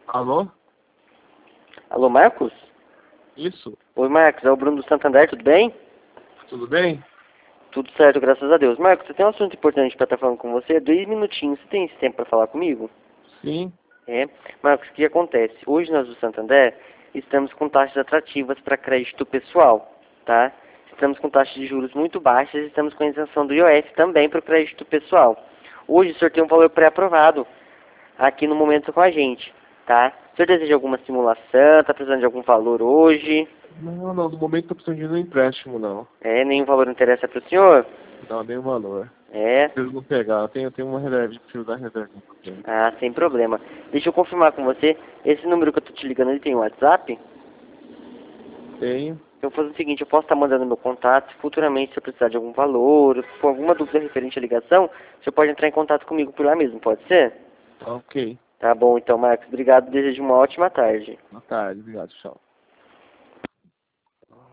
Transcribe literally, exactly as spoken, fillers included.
Alô? Alô, Marcos? Isso? Oi, Marcos, é o Bruno do Santander, tudo bem? Tudo bem? Tudo certo, graças a Deus. Marcos, eu tenho um assunto importante para estar falando com você. Dois minutinhos, você tem esse tempo para falar comigo? Sim. É. Marcos, o que acontece? Hoje nós do Santander estamos com taxas atrativas para crédito pessoal, tá? Estamos com taxas de juros muito baixas e estamos com a isenção do I O F também para o crédito pessoal. Hoje o senhor tem um valor pré-aprovado aqui no momento com a gente, tá? O senhor deseja alguma simulação? Está precisando de algum valor hoje? Não, não, no momento tô precisando de um empréstimo, não. É, nenhum valor interessa para o senhor? Não, nem o valor. É. Preciso não pegar, eu tenho, eu tenho uma reserva, preciso dar reserva. Ah, sem problema. Deixa eu confirmar com você, esse número que eu tô te ligando, ele tem um WhatsApp? Tenho. Eu vou fazer o seguinte, eu posso estar mandando meu contato, futuramente se eu precisar de algum valor, se for alguma dúvida referente à ligação, você pode entrar em contato comigo por lá mesmo, pode ser? Tá ok. Tá bom, então, Marcos, obrigado, desejo uma ótima tarde. Boa tarde, obrigado, tchau.